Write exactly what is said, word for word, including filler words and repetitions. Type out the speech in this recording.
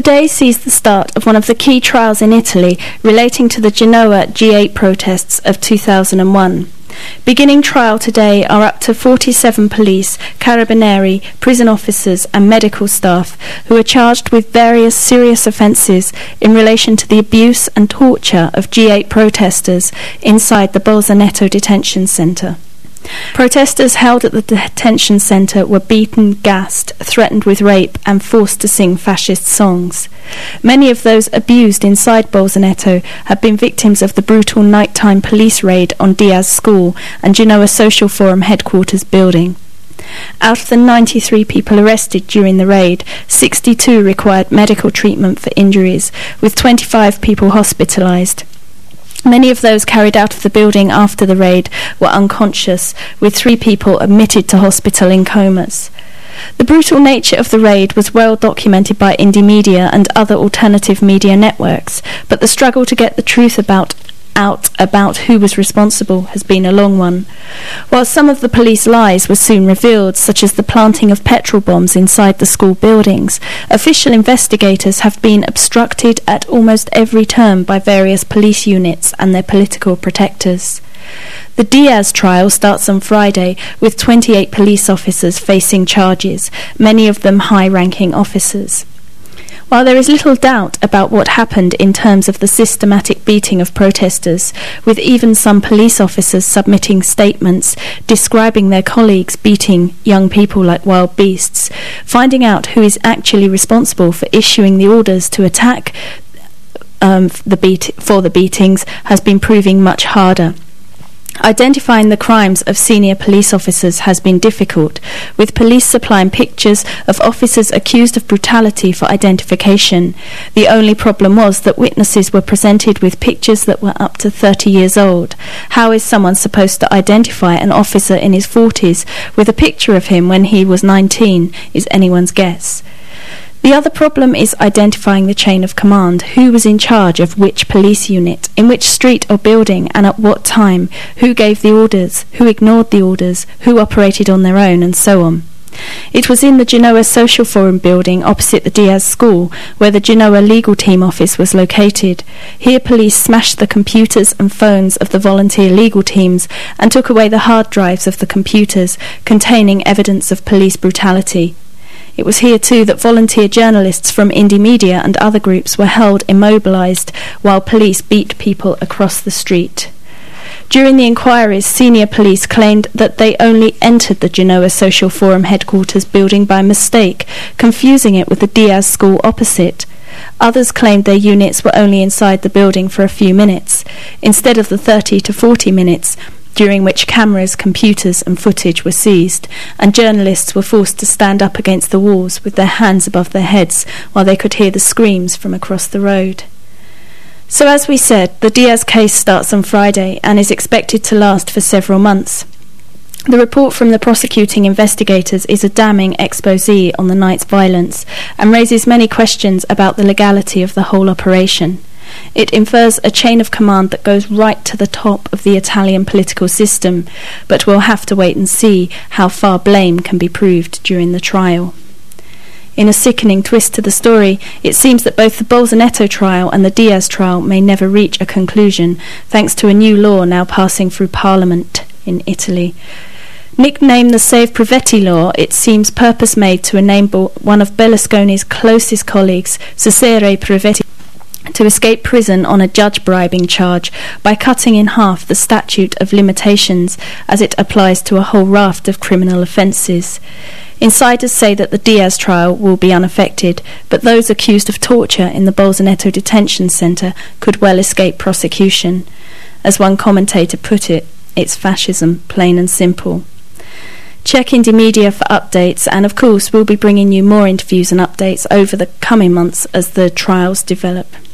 Today sees the start of one of the key trials in Italy relating to the Genoa G eight protests of two thousand one. Beginning trial today are up to forty-seven police, carabinieri, prison officers and medical staff who are charged with various serious offences in relation to the abuse and torture of G eight protesters inside the Bolzaneto detention centre. Protesters held at the detention centre were beaten, gassed, threatened with rape and forced to sing fascist songs. Many of those abused inside Bolzaneto had been victims of the brutal nighttime police raid on Diaz School and Genoa Social Forum headquarters building. Out of the ninety-three people arrested during the raid, sixty-two required medical treatment for injuries, with twenty-five people hospitalised. Many of those carried out of the building after the raid were unconscious, with three people admitted to hospital in comas. The brutal nature of the raid was well documented by Indymedia and other alternative media networks, but the struggle to get the truth about out about who was responsible has been a long one. While some of the police lies were soon revealed, such as the planting of petrol bombs inside the school buildings, official investigators have been obstructed at almost every turn by various police units and their political protectors. The Diaz trial starts on Friday, with twenty-eight police officers facing charges, many of them high-ranking officers. While there is little doubt about what happened in terms of the systematic beating of protesters, with even some police officers submitting statements describing their colleagues beating young people like wild beasts, finding out who is actually responsible for issuing the orders to attack um, the beat- for the beatings has been proving much harder. Identifying the crimes of senior police officers has been difficult, with police supplying pictures of officers accused of brutality for identification. The only problem was that witnesses were presented with pictures that were up to thirty years old. How is someone supposed to identify an officer in his forties with a picture of him when he was nineteen is anyone's guess. The other problem is identifying the chain of command, who was in charge of which police unit, in which street or building and at what time, who gave the orders, who ignored the orders, who operated on their own, and so on. It was in the Genoa Social Forum building opposite the Diaz School where the Genoa Legal Team office was located. Here police smashed the computers and phones of the volunteer legal teams and took away the hard drives of the computers containing evidence of police brutality. It was here too that volunteer journalists from Indymedia and other groups were held immobilised while police beat people across the street. During the inquiries, senior police claimed that they only entered the Genoa Social Forum headquarters building by mistake, confusing it with the Diaz School opposite. Others claimed their units were only inside the building for a few minutes, instead of the thirty to forty minutes during which cameras, computers and footage were seized, and journalists were forced to stand up against the walls with their hands above their heads while they could hear the screams from across the road. So as we said, the Diaz case starts on Friday and is expected to last for several months. The report from the prosecuting investigators is a damning exposé on the night's violence and raises many questions about the legality of the whole operation. It infers a chain of command that goes right to the top of the Italian political system, but we'll have to wait and see how far blame can be proved during the trial. In a sickening twist to the story, it seems that both the Bolzaneto trial and the Diaz trial may never reach a conclusion, thanks to a new law now passing through Parliament in Italy. Nicknamed the Save Provetti law, it seems purpose-made to enable one of Berlusconi's closest colleagues, Cesare Provetti, to escape prison on a judge bribing charge by cutting in half the statute of limitations as it applies to a whole raft of criminal offences. Insiders say that the Diaz trial will be unaffected, but those accused of torture in the Bolzaneto detention centre could well escape prosecution. As one commentator put it, it's fascism, plain and simple. Check Indymedia for updates, and of course we'll be bringing you more interviews and updates over the coming months as the trials develop.